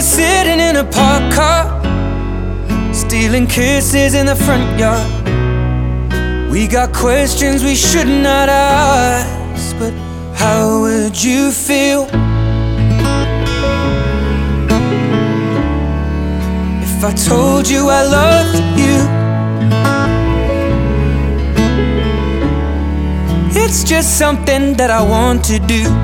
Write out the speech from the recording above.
were sitting in a parked car, stealing kisses in the front yard. We got questions we should not ask, but how would you feel if I told you I loved you? It's just something that I want to do.